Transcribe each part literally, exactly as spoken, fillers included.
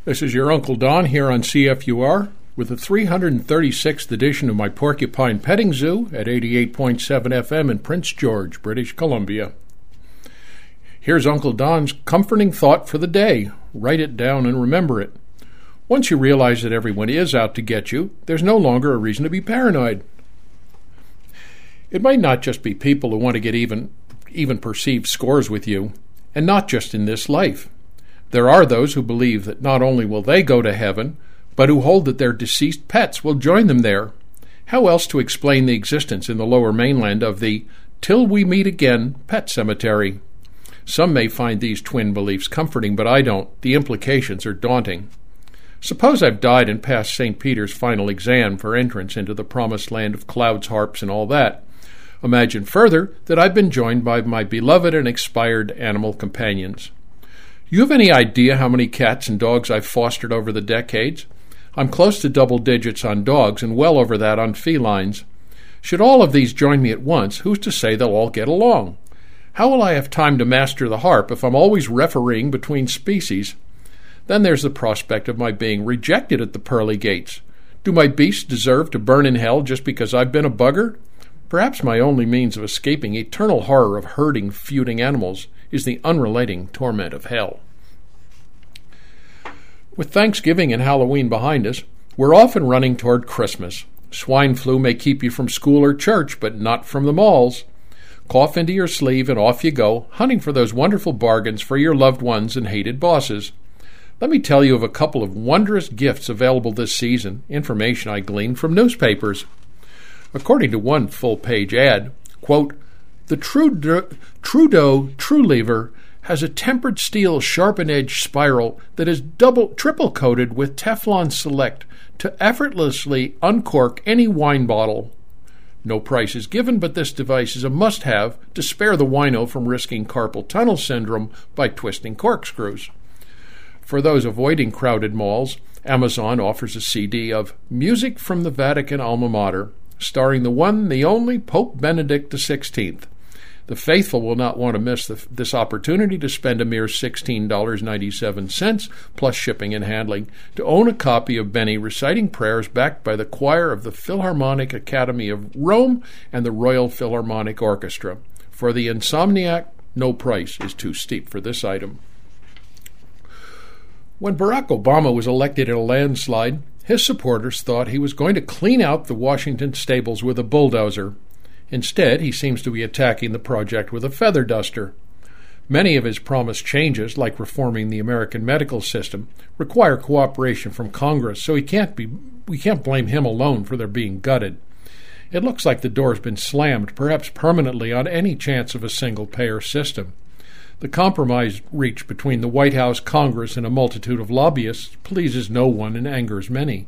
This is your Uncle Don here on C F U R with the three hundred thirty-sixth edition of my Porcupine Petting Zoo at eighty-eight point seven F M in Prince George, British Columbia. Here's Uncle Don's comforting thought for the day. Write it down and remember it. Once you realize that everyone is out to get you, there's no longer a reason to be paranoid. It might not just be people who want to get even, even perceived scores with you, and not just in this life. There are those who believe that not only will they go to heaven, but who hold that their deceased pets will join them there. How else to explain the existence in the lower mainland of the Till We Meet Again pet cemetery? Some may find these twin beliefs comforting, but I don't. The implications are daunting. Suppose I've died and passed Saint Peter's final exam for entrance into the promised land of clouds, harps, and all that. Imagine further that I've been joined by my beloved and expired animal companions. You have any idea how many cats and dogs I've fostered over the decades? I'm close to double digits on dogs and well over that on felines. Should all of these join me at once, who's to say they'll all get along? How will I have time to master the harp if I'm always refereeing between species? Then there's the prospect of my being rejected at the pearly gates. Do my beasts deserve to burn in hell just because I've been a bugger? Perhaps my only means of escaping eternal horror of herding, feuding animals is the unrelenting torment of hell. With Thanksgiving and Halloween behind us, we're often running toward Christmas. Swine flu may keep you from school or church, but not from the malls. Cough into your sleeve and off you go, hunting for those wonderful bargains for your loved ones and hated bosses. Let me tell you of a couple of wondrous gifts available this season, information I gleaned from newspapers. According to one full-page ad, quote, the Trudeau, Trudeau TrueLever has a tempered steel sharpened-edge spiral that is double, triple-coated with Teflon Select to effortlessly uncork any wine bottle. No price is given, but this device is a must-have to spare the wino from risking carpal tunnel syndrome by twisting corkscrews. For those avoiding crowded malls, Amazon offers a C D of Music from the Vatican Alma Mater, starring the one, the only Pope Benedict the sixteenth. The faithful will not want to miss the, this opportunity to spend a mere sixteen dollars and ninety-seven cents plus shipping and handling to own a copy of Benny reciting prayers backed by the choir of the Philharmonic Academy of Rome and the Royal Philharmonic Orchestra. For the insomniac, no price is too steep for this item. When Barack Obama was elected in a landslide, his supporters thought he was going to clean out the Washington stables with a bulldozer. Instead, he seems to be attacking the project with a feather duster. Many of his promised changes, like reforming the American medical system, require cooperation from Congress, so he can't be, we can't blame him alone for their being gutted. It looks like the door's been slammed, perhaps permanently, on any chance of a single-payer system. The compromise reached between the White House, Congress, and a multitude of lobbyists pleases no one and angers many.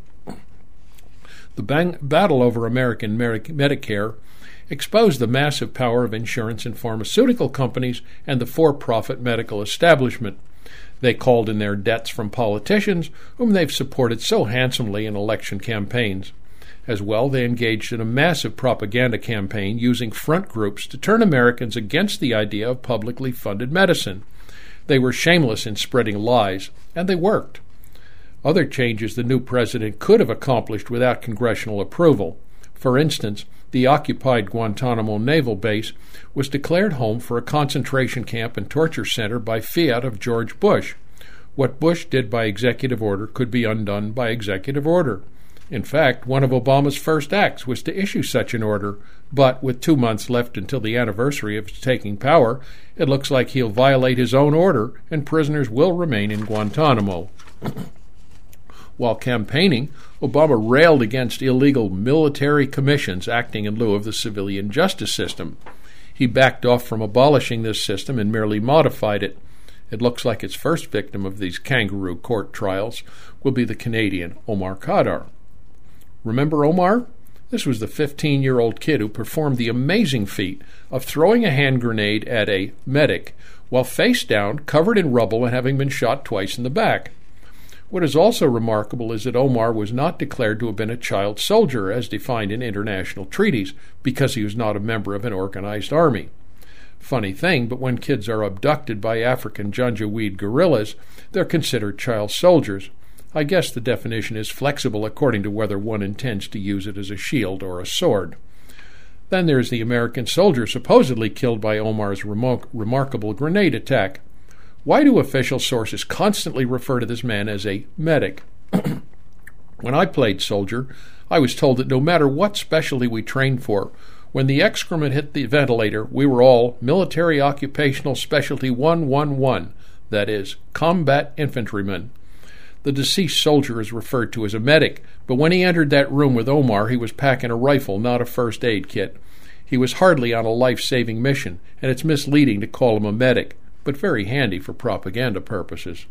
The bang- battle over American Mer- Medicare exposed the massive power of insurance and pharmaceutical companies and the for-profit medical establishment. They called in their debts from politicians, whom they've supported so handsomely in election campaigns. As well, they engaged in a massive propaganda campaign using front groups to turn Americans against the idea of publicly funded medicine. They were shameless in spreading lies, and they worked. Other changes the new president could have accomplished without congressional approval. For instance, the occupied Guantanamo Naval Base was declared home for a concentration camp and torture center by fiat of George Bush. What Bush did by executive order could be undone by executive order. In fact, one of Obama's first acts was to issue such an order, but with two months left until the anniversary of his taking power, it looks like he'll violate his own order and prisoners will remain in Guantanamo. While campaigning, Obama railed against illegal military commissions acting in lieu of the civilian justice system. He backed off from abolishing this system and merely modified it. It looks like its first victim of these kangaroo court trials will be the Canadian Omar Khadr. Remember Omar? This was the fifteen-year-old kid who performed the amazing feat of throwing a hand grenade at a medic while face down, covered in rubble, and having been shot twice in the back. What is also remarkable is that Omar was not declared to have been a child soldier as defined in international treaties because he was not a member of an organized army. Funny thing, but when kids are abducted by African Janjaweed guerrillas, they're considered child soldiers. I guess the definition is flexible according to whether one intends to use it as a shield or a sword. Then there's the American soldier supposedly killed by Omar's remar- remarkable grenade attack. Why do official sources constantly refer to this man as a medic? When I played soldier, I was told that no matter what specialty we trained for, when the excrement hit the ventilator, we were all Military Occupational Specialty one one one, that is, combat infantrymen. The deceased soldier is referred to as a medic, but when he entered that room with Omar, he was packing a rifle, not a first aid kit. He was hardly on a life-saving mission, and it's misleading to call him a medic, but very handy for propaganda purposes.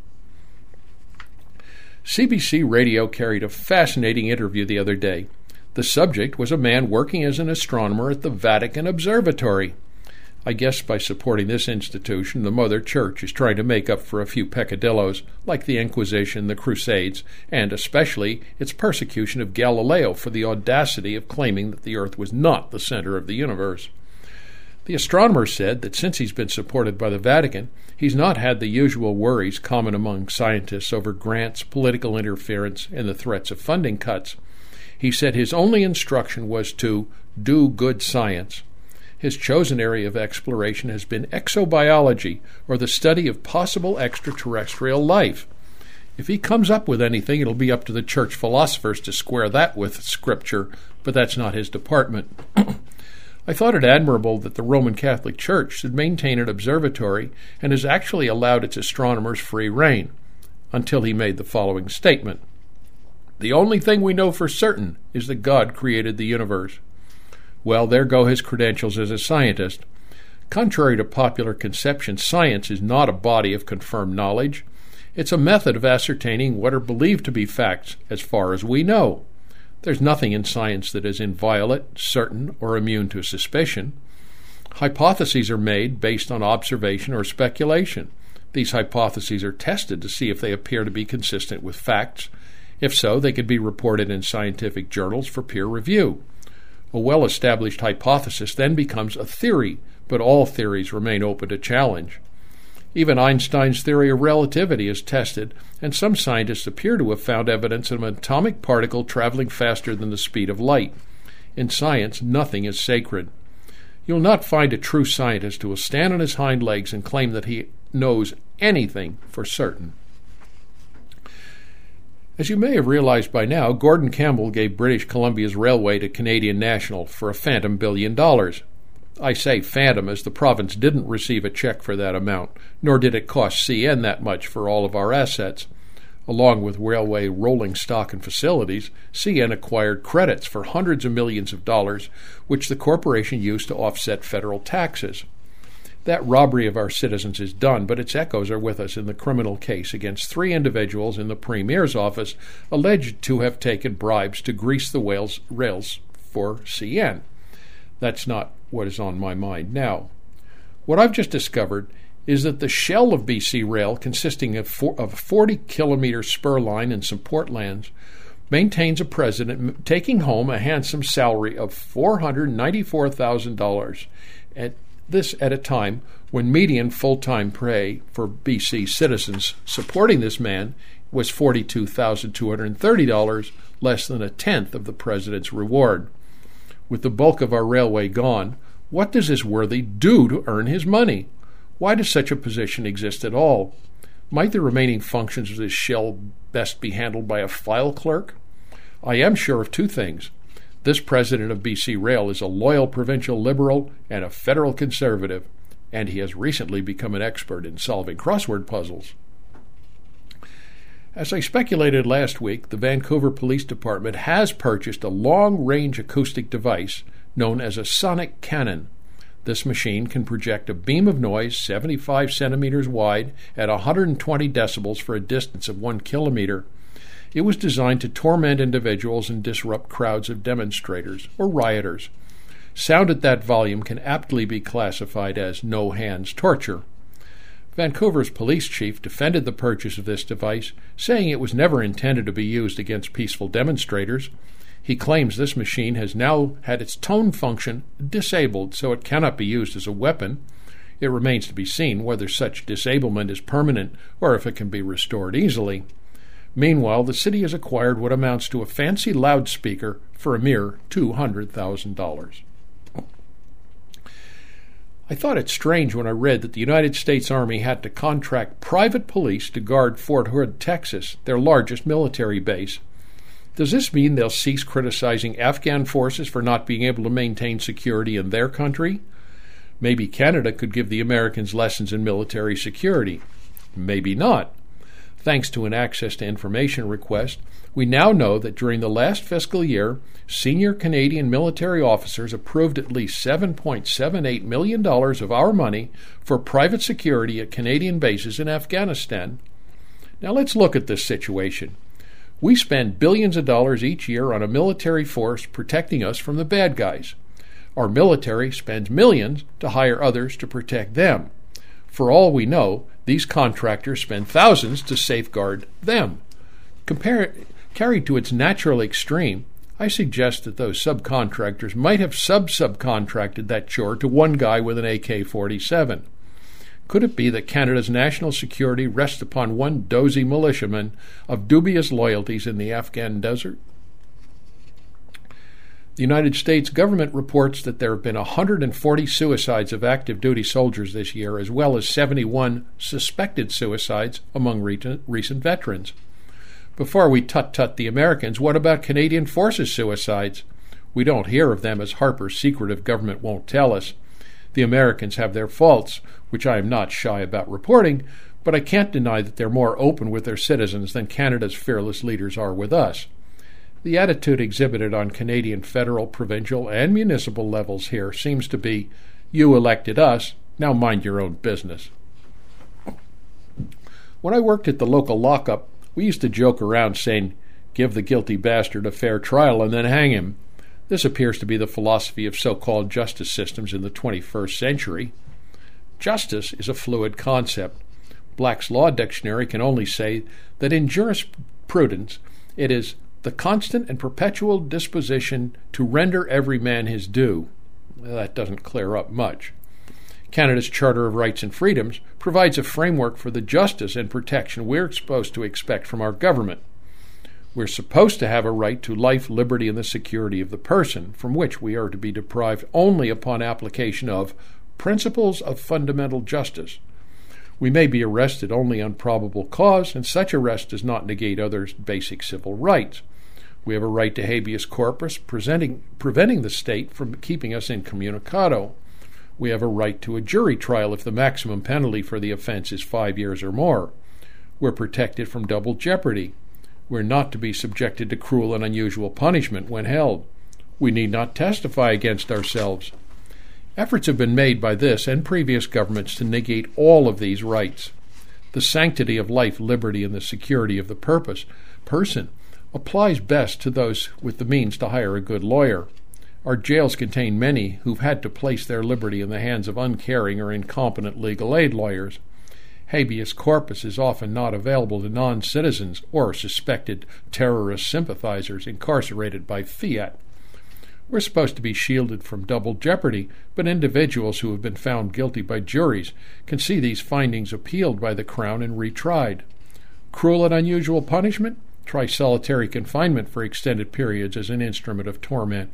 C B C Radio carried a fascinating interview the other day. The subject was a man working as an astronomer at the Vatican Observatory. I guess by supporting this institution, the Mother Church is trying to make up for a few peccadillos, like the Inquisition, the Crusades, and especially its persecution of Galileo for the audacity of claiming that the Earth was not the center of the universe. The astronomer said that since he's been supported by the Vatican, he's not had the usual worries common among scientists over grants, political interference, and the threats of funding cuts. He said his only instruction was to do good science. His chosen area of exploration has been exobiology, or the study of possible extraterrestrial life. If he comes up with anything, it'll be up to the church philosophers to square that with Scripture, but that's not his department. I thought it admirable that the Roman Catholic Church should maintain an observatory and has actually allowed its astronomers free rein, until he made the following statement. The only thing we know for certain is that God created the universe. Well, there go his credentials as a scientist. Contrary to popular conception, science is not a body of confirmed knowledge. It's a method of ascertaining what are believed to be facts as far as we know. There's nothing in science that is inviolate, certain, or immune to suspicion. Hypotheses are made based on observation or speculation. These hypotheses are tested to see if they appear to be consistent with facts. If so, they could be reported in scientific journals for peer review. A well-established hypothesis then becomes a theory, but all theories remain open to challenge. Even Einstein's theory of relativity is tested, and some scientists appear to have found evidence of an atomic particle traveling faster than the speed of light. In science, nothing is sacred. You'll not find a true scientist who will stand on his hind legs and claim that he knows anything for certain. As you may have realized by now, Gordon Campbell gave British Columbia's railway to Canadian National for a phantom billion dollars. I say phantom as the province didn't receive a check for that amount, nor did it cost C N that much for all of our assets. Along with railway rolling stock and facilities, C N acquired credits for hundreds of millions of dollars, which the corporation used to offset federal taxes. That robbery of our citizens is done, but its echoes are with us in the criminal case against three individuals in the Premier's office alleged to have taken bribes to grease the rails, rails for C N. That's not what is on my mind now. What I've just discovered is that the shell of B C Rail, consisting of, four, of a forty-kilometer spur line and some portlands, maintains a president taking home a handsome salary of four hundred ninety-four thousand dollars, and this at a time when median full-time pay for B C citizens supporting this man was forty-two thousand two hundred thirty dollars, less than a tenth of the president's reward. With the bulk of our railway gone, what does this worthy do to earn his money? Why does such a position exist at all? Might the remaining functions of this shell best be handled by a file clerk? I am sure of two things. This president of B C Rail is a loyal provincial Liberal and a federal Conservative, and he has recently become an expert in solving crossword puzzles. As I speculated last week, the Vancouver Police Department has purchased a long-range acoustic device known as a sonic cannon. This machine can project a beam of noise seventy-five centimeters wide at one hundred twenty decibels for a distance of one kilometer. It was designed to torment individuals and disrupt crowds of demonstrators or rioters. Sound at that volume can aptly be classified as no-hands torture. Vancouver's police chief defended the purchase of this device, saying it was never intended to be used against peaceful demonstrators. He claims this machine has now had its tone function disabled, so it cannot be used as a weapon. It remains to be seen whether such disablement is permanent or if it can be restored easily. Meanwhile, the city has acquired what amounts to a fancy loudspeaker for a mere two hundred thousand dollars. I thought it strange when I read that the United States Army had to contract private police to guard Fort Hood, Texas, their largest military base. Does this mean they'll cease criticizing Afghan forces for not being able to maintain security in their country? Maybe Canada could give the Americans lessons in military security. Maybe not. Thanks to an access to information request, we now know that during the last fiscal year, senior Canadian military officers approved at least seven point seven eight million dollars of our money for private security at Canadian bases in Afghanistan. Now let's look at this situation. We spend billions of dollars each year on a military force protecting us from the bad guys. Our military spends millions to hire others to protect them. For all we know, these contractors spend thousands to safeguard them. Compare, carried to its natural extreme, I suggest that those subcontractors might have sub-subcontracted that chore to one guy with an A K forty-seven. Could it be that Canada's national security rests upon one dozy militiaman of dubious loyalties in the Afghan desert? The United States government reports that there have been one hundred forty suicides of active duty soldiers this year, as well as seventy-one suspected suicides among recent veterans. Before we tut-tut the Americans, what about Canadian Forces suicides? We don't hear of them, as Harper's secretive government won't tell us. The Americans have their faults, which I am not shy about reporting, but I can't deny that they're more open with their citizens than Canada's fearless leaders are with us. The attitude exhibited on Canadian federal, provincial, and municipal levels here seems to be, you elected us, now mind your own business. When I worked at the local lockup, we used to joke around saying, give the guilty bastard a fair trial and then hang him. This appears to be the philosophy of so-called justice systems in the twenty-first century. Justice is a fluid concept. Black's Law Dictionary can only say that in jurisprudence it is the constant and perpetual disposition to render every man his due. Well, that doesn't clear up much. Canada's Charter of Rights and Freedoms provides a framework for the justice and protection we're supposed to expect from our government. We're supposed to have a right to life, liberty, and the security of the person, from which we are to be deprived only upon application of principles of fundamental justice. We may be arrested only on probable cause, and such arrest does not negate others' basic civil rights. We have a right to habeas corpus, presenting, preventing the state from keeping us incommunicado. We have a right to a jury trial if the maximum penalty for the offense is five years or more. We're protected from double jeopardy. We're not to be subjected to cruel and unusual punishment when held. We need not testify against ourselves. Efforts have been made by this and previous governments to negate all of these rights. The sanctity of life, liberty, and the security of the purpose, person applies best to those with the means to hire a good lawyer. Our jails contain many who've had to place their liberty in the hands of uncaring or incompetent legal aid lawyers. Habeas corpus is often not available to non-citizens or suspected terrorist sympathizers incarcerated by fiat. We're supposed to be shielded from double jeopardy, but individuals who have been found guilty by juries can see these findings appealed by the Crown and retried. Cruel and unusual punishment? Try solitary confinement for extended periods as an instrument of torment.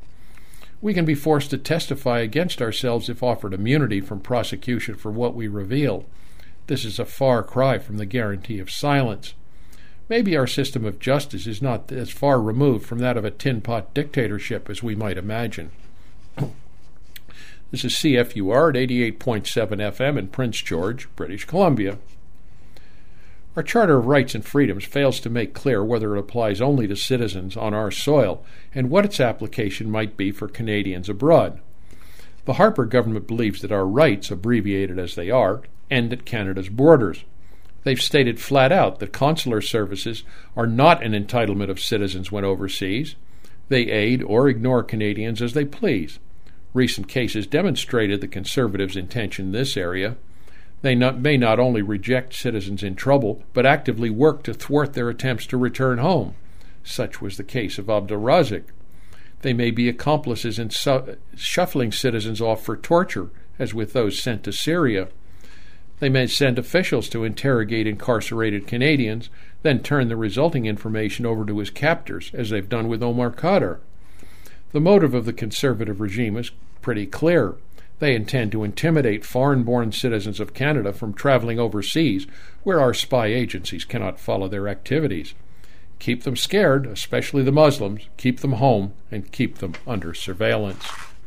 We can be forced to testify against ourselves if offered immunity from prosecution for what we reveal. This is a far cry from the guarantee of silence. Maybe our system of justice is not as far removed from that of a tin-pot dictatorship as we might imagine. This is C F U R at eighty-eight point seven F M in Prince George, British Columbia. Our Charter of Rights and Freedoms fails to make clear whether it applies only to citizens on our soil and what its application might be for Canadians abroad. The Harper government believes that our rights, abbreviated as they are, end at Canada's borders. They've stated flat out that consular services are not an entitlement of citizens when overseas. They aid or ignore Canadians as they please. Recent cases demonstrated the Conservatives' intention in this area. They not, may not only reject citizens in trouble, but actively work to thwart their attempts to return home. Such was the case of Abdul Razik. They may be accomplices in su- shuffling citizens off for torture, as with those sent to Syria. They may send officials to interrogate incarcerated Canadians, then turn the resulting information over to his captors, as they've done with Omar Khadr. The motive of the conservative regime is pretty clear. They intend to intimidate foreign-born citizens of Canada from traveling overseas, where our spy agencies cannot follow their activities. Keep them scared, especially the Muslims, keep them home, and keep them under surveillance.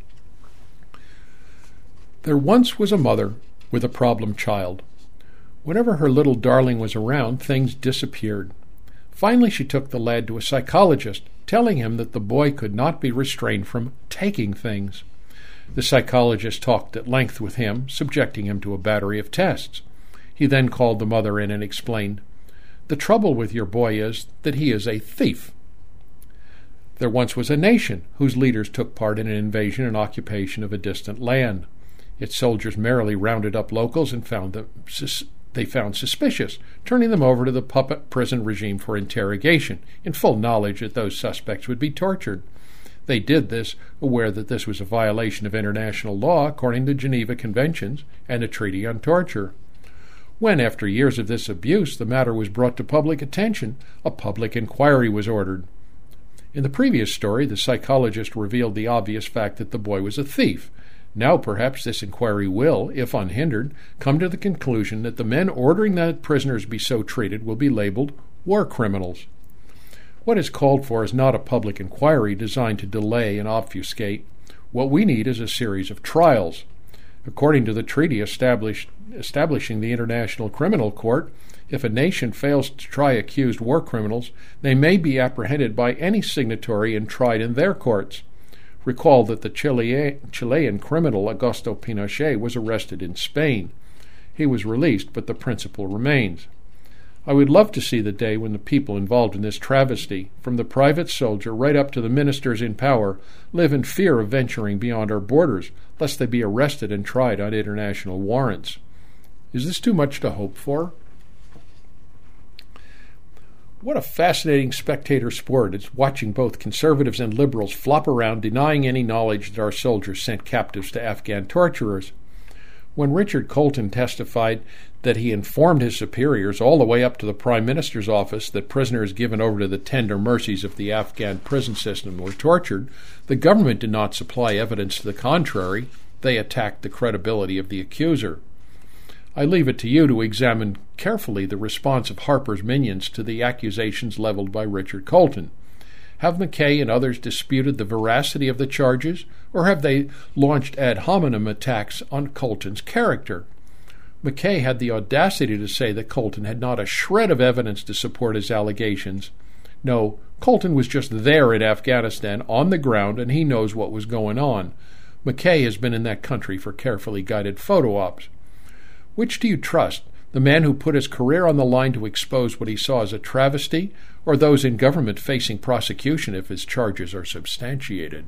There once was a mother with a problem child. Whenever her little darling was around, things disappeared. Finally, she took the lad to a psychologist, telling him that the boy could not be restrained from taking things. The psychologist talked at length with him, subjecting him to a battery of tests. He then called the mother in and explained, "The trouble with your boy is that he is a thief." There once was a nation whose leaders took part in an invasion and occupation of a distant land. Its soldiers merrily rounded up locals and found them sus- they found suspicious, turning them over to the puppet prison regime for interrogation, in full knowledge that those suspects would be tortured. They did this, aware that this was a violation of international law according to Geneva Conventions and the Treaty on Torture. When, after years of this abuse, the matter was brought to public attention, a public inquiry was ordered. In the previous story, the psychologist revealed the obvious fact that the boy was a thief. Now perhaps this inquiry will, if unhindered, come to the conclusion that the men ordering that prisoners be so treated will be labeled war criminals. What is called for is not a public inquiry designed to delay and obfuscate. What we need is a series of trials. According to the treaty established, establishing the International Criminal Court, if a nation fails to try accused war criminals, they may be apprehended by any signatory and tried in their courts. Recall that the Chile, Chilean criminal Augusto Pinochet was arrested in Spain. He was released, but the principle remains. I would love to see the day when the people involved in this travesty, from the private soldier right up to the ministers in power, live in fear of venturing beyond our borders, lest they be arrested and tried on international warrants. Is this too much to hope for? What a fascinating spectator sport it's watching both conservatives and liberals flop around denying any knowledge that our soldiers sent captives to Afghan torturers. When Richard Colton testified that he informed his superiors all the way up to the Prime Minister's office that prisoners given over to the tender mercies of the Afghan prison system were tortured, the government did not supply evidence to the contrary. They attacked the credibility of the accuser. I leave it to you to examine carefully the response of Harper's minions to the accusations leveled by Richard Colton. Have McKay and others disputed the veracity of the charges, or have they launched ad hominem attacks on Colton's character? McKay had the audacity to say that Colton had not a shred of evidence to support his allegations. No, Colton was just there in Afghanistan on the ground, and he knows what was going on. McKay has been in that country for carefully guided photo ops. Which do you trust, the man who put his career on the line to expose what he saw as a travesty, or those in government facing prosecution if his charges are substantiated?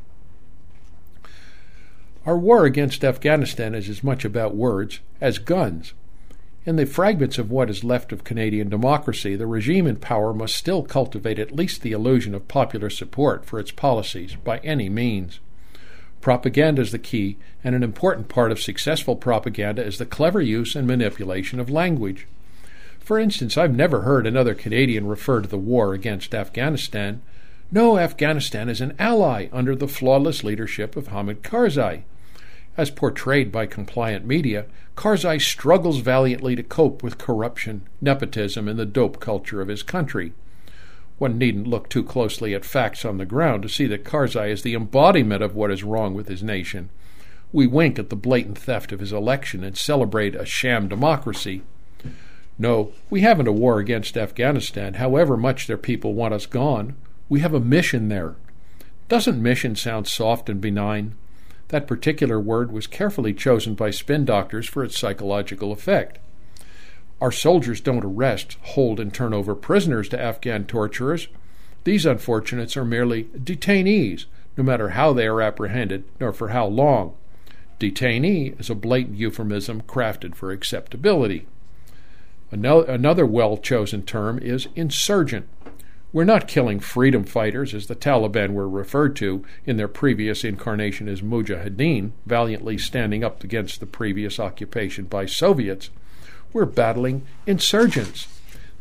Our war against Afghanistan is as much about words as guns. In the fragments of what is left of Canadian democracy, the regime in power must still cultivate at least the illusion of popular support for its policies by any means. Propaganda is the key, and an important part of successful propaganda is the clever use and manipulation of language. For instance, I've never heard another Canadian refer to the war against Afghanistan. No, Afghanistan is an ally under the flawless leadership of Hamid Karzai. As portrayed by compliant media, Karzai struggles valiantly to cope with corruption, nepotism, and the dope culture of his country. One needn't look too closely at facts on the ground to see that Karzai is the embodiment of what is wrong with his nation. We wink at the blatant theft of his election and celebrate a sham democracy. No, we haven't a war against Afghanistan, however much their people want us gone. We have a mission there. Doesn't mission sound soft and benign? That particular word was carefully chosen by spin doctors for its psychological effect. Our soldiers don't arrest, hold, and turn over prisoners to Afghan torturers. These unfortunates are merely detainees, no matter how they are apprehended, nor for how long. Detainee is a blatant euphemism crafted for acceptability. Another well-chosen term is insurgent. We're not killing freedom fighters, as the Taliban were referred to in their previous incarnation as Mujahideen, valiantly standing up against the previous occupation by Soviets. We're battling insurgents.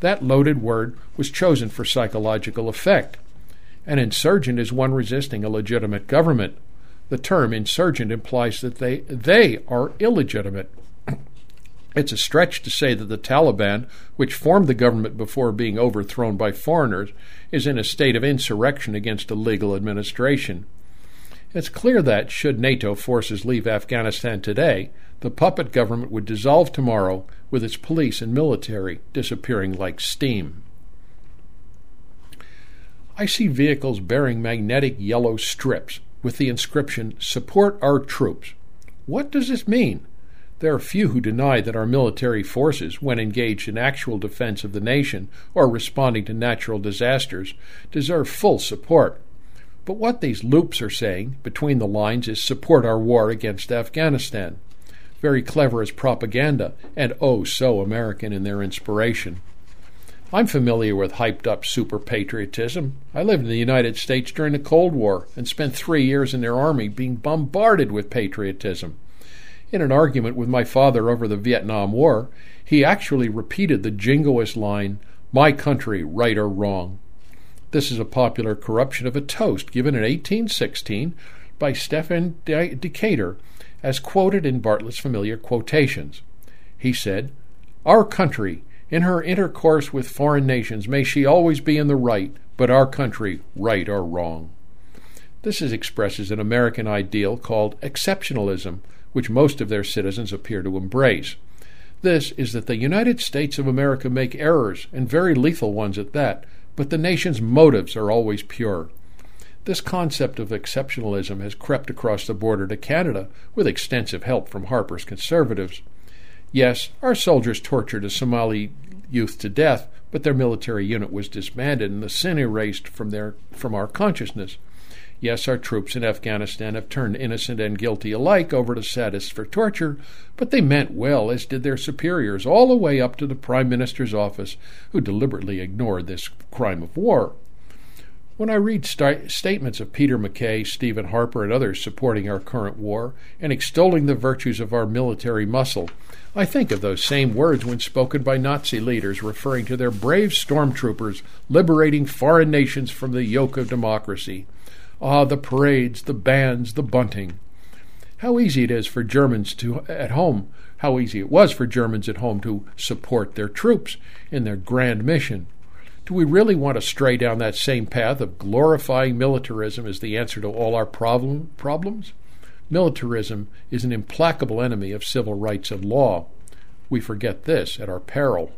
That loaded word was chosen for psychological effect. An insurgent is one resisting a legitimate government. The term insurgent implies that they, they are illegitimate. It's a stretch to say that the Taliban, which formed the government before being overthrown by foreigners, is in a state of insurrection against a legal administration. It's clear that, should NATO forces leave Afghanistan today, the puppet government would dissolve tomorrow, with its police and military disappearing like steam. I see vehicles bearing magnetic yellow strips with the inscription, "Support our troops." What does this mean? There are few who deny that our military forces, when engaged in actual defense of the nation or responding to natural disasters, deserve full support. But what these loops are saying, between the lines, is support our war against Afghanistan. Very clever as propaganda, and oh so American in their inspiration. I'm familiar with hyped-up super-patriotism. I lived in the United States during the Cold War and spent three years in their army being bombarded with patriotism. In an argument with my father over the Vietnam War, he actually repeated the jingoist line, "My country, right or wrong." This is a popular corruption of a toast given in eighteen sixteen by Stefan Decatur, as quoted in Bartlett's familiar quotations. He said, "Our country, in her intercourse with foreign nations, may she always be in the right, but our country, right or wrong." This is expresses an American ideal called exceptionalism, which most of their citizens appear to embrace. This is that the United States of America make errors, and very lethal ones at that, but the nation's motives are always pure. This concept of exceptionalism has crept across the border to Canada with extensive help from Harper's Conservatives. Yes, our soldiers tortured a Somali youth to death, but their military unit was disbanded and the sin erased from their from our consciousness. Yes, our troops in Afghanistan have turned innocent and guilty alike over to sadists for torture, but they meant well, as did their superiors, all the way up to the Prime Minister's office, who deliberately ignored this crime of war. When I read st- statements of Peter MacKay, Stephen Harper, and others supporting our current war and extolling the virtues of our military muscle, I think of those same words when spoken by Nazi leaders referring to their brave stormtroopers liberating foreign nations from the yoke of democracy. Ah, the parades, the bands, the bunting. How easy it is for Germans to at home, how easy it was for Germans at home to support their troops in their grand mission. Do we really want to stray down that same path of glorifying militarism as the answer to all our problem, problems? Militarism is an implacable enemy of civil rights and law. We forget this at our peril.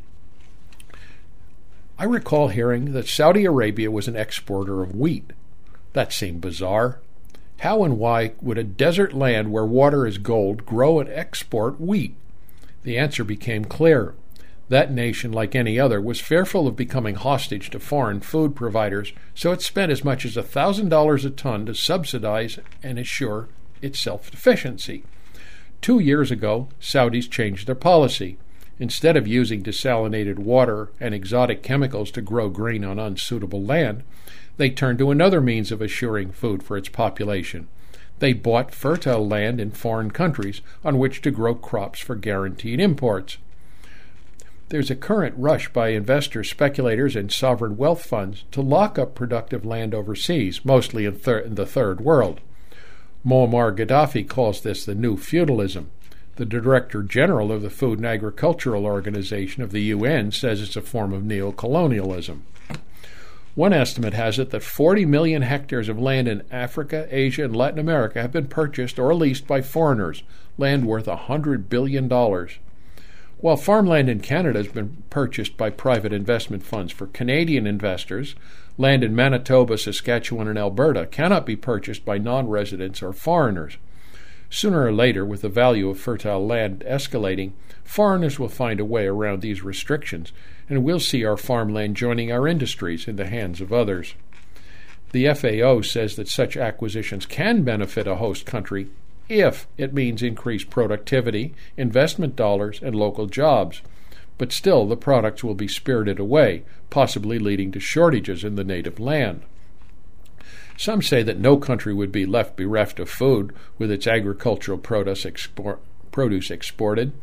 I recall hearing that Saudi Arabia was an exporter of wheat. That seemed bizarre. How and why would a desert land where water is gold grow and export wheat? The answer became clear. That nation, like any other, was fearful of becoming hostage to foreign food providers, so it spent as much as one thousand dollars a ton to subsidize and assure its self-sufficiency. Two years ago, Saudis changed their policy. Instead of using desalinated water and exotic chemicals to grow grain on unsuitable land, they turned to another means of assuring food for its population. They bought fertile land in foreign countries on which to grow crops for guaranteed imports. There's a current rush by investors, speculators, and sovereign wealth funds to lock up productive land overseas, mostly in, thir- in the Third World. Muammar Gaddafi calls this the new feudalism. The Director General of the Food and Agricultural Organization of the U N says it's a form of neocolonialism. One estimate has it that forty million hectares of land in Africa, Asia, and Latin America have been purchased or leased by foreigners, land worth one hundred billion dollars. While farmland in Canada has been purchased by private investment funds for Canadian investors, land in Manitoba, Saskatchewan, and Alberta cannot be purchased by non-residents or foreigners. Sooner or later, with the value of fertile land escalating, foreigners will find a way around these restrictions, and we'll see our farmland joining our industries in the hands of others. The F A O says that such acquisitions can benefit a host country if it means increased productivity, investment dollars, and local jobs. But still, the products will be spirited away, possibly leading to shortages in the native land. Some say that no country would be left bereft of food with its agricultural produce, export, produce exported.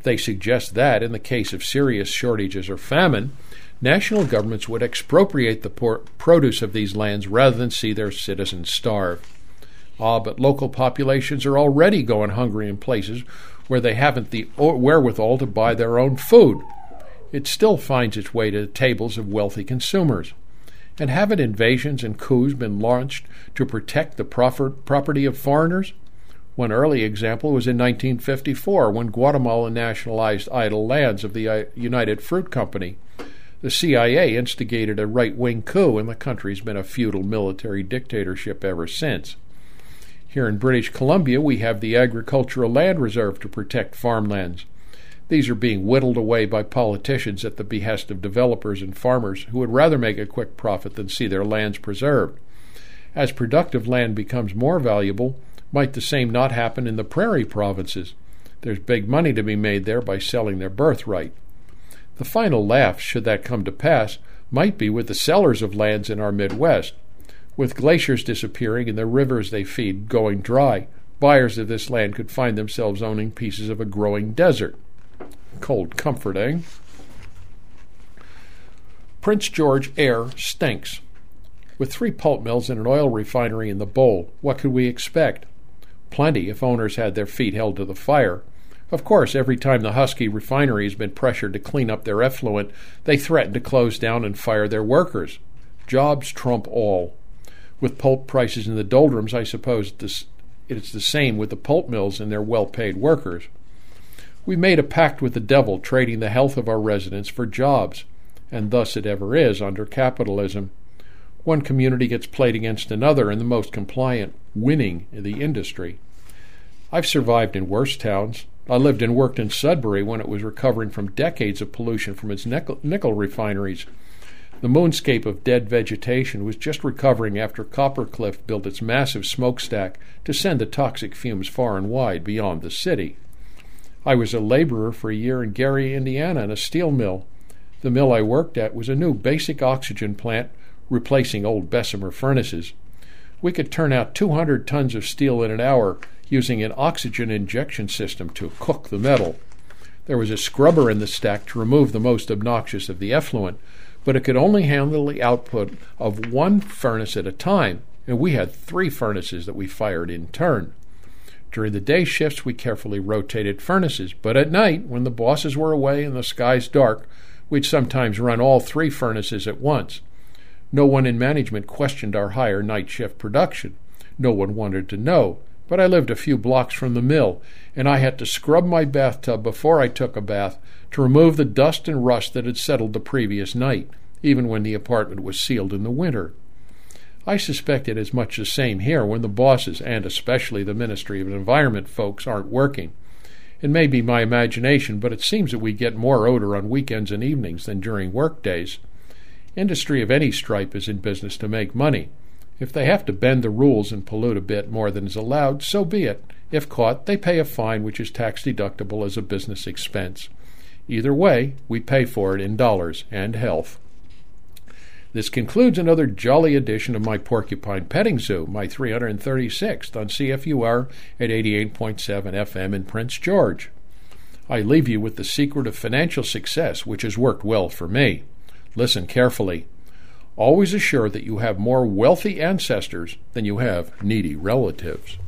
They suggest that, in the case of serious shortages or famine, national governments would expropriate the por- produce of these lands rather than see their citizens starve. Ah, but local populations are already going hungry in places where they haven't the wherewithal to buy their own food. It still finds its way to the tables of wealthy consumers. And haven't invasions and coups been launched to protect the proper- property of foreigners? One early example was in nineteen fifty-four, when Guatemala nationalized idle lands of the United Fruit Company. The C I A instigated a right-wing coup, and the country's been a feudal military dictatorship ever since. Here in British Columbia, we have the Agricultural Land Reserve to protect farmlands. These are being whittled away by politicians at the behest of developers and farmers who would rather make a quick profit than see their lands preserved. As productive land becomes more valuable, might the same not happen in the prairie provinces? There's big money to be made there by selling their birthright. The final laugh, should that come to pass, might be with the sellers of lands in our Midwest. With glaciers disappearing and the rivers they feed going dry, buyers of this land could find themselves owning pieces of a growing desert. Cold comfort, eh? Prince George air stinks. With three pulp mills and an oil refinery in the bowl, what could we expect? Plenty if owners had their feet held to the fire. Of course, every time the Husky refinery has been pressured to clean up their effluent, they threaten to close down and fire their workers. Jobs trump all. With pulp prices in the doldrums, I suppose this, it's the same with the pulp mills and their well-paid workers. We made a pact with the devil, trading the health of our residents for jobs, and thus it ever is under capitalism. One community gets played against another, and the most compliant winning in the industry. I've survived in worse towns. I lived and worked in Sudbury when it was recovering from decades of pollution from its nickel, nickel refineries. The moonscape of dead vegetation was just recovering after Coppercliff built its massive smokestack to send the toxic fumes far and wide beyond the city. I was a laborer for a year in Gary, Indiana, in a steel mill. The mill I worked at was a new basic oxygen plant replacing old Bessemer furnaces. We could turn out two hundred tons of steel in an hour using an oxygen injection system to cook the metal. There was a scrubber in the stack to remove the most obnoxious of the effluent, but it could only handle the output of one furnace at a time, and we had three furnaces that we fired in turn. During the day shifts, we carefully rotated furnaces, but at night, when the bosses were away and the skies dark, we'd sometimes run all three furnaces at once. No one in management questioned our higher night shift production. No one wanted to know, but I lived a few blocks from the mill, and I had to scrub my bathtub before I took a bath to remove the dust and rust that had settled the previous night, even when the apartment was sealed in the winter. I suspect it is much the same here when the bosses, and especially the Ministry of Environment folks, aren't working. It may be my imagination, but it seems that we get more odor on weekends and evenings than during work days. Industry of any stripe is in business to make money. If they have to bend the rules and pollute a bit more than is allowed, so be it. If caught, they pay a fine which is tax-deductible as a business expense. Either way, we pay for it in dollars and health. This concludes another jolly edition of my Porcupine Petting Zoo, my three hundred thirty-sixth, on C F U R at eighty-eight point seven F M in Prince George. I leave you with the secret of financial success, which has worked well for me. Listen carefully. Always assure that you have more wealthy ancestors than you have needy relatives.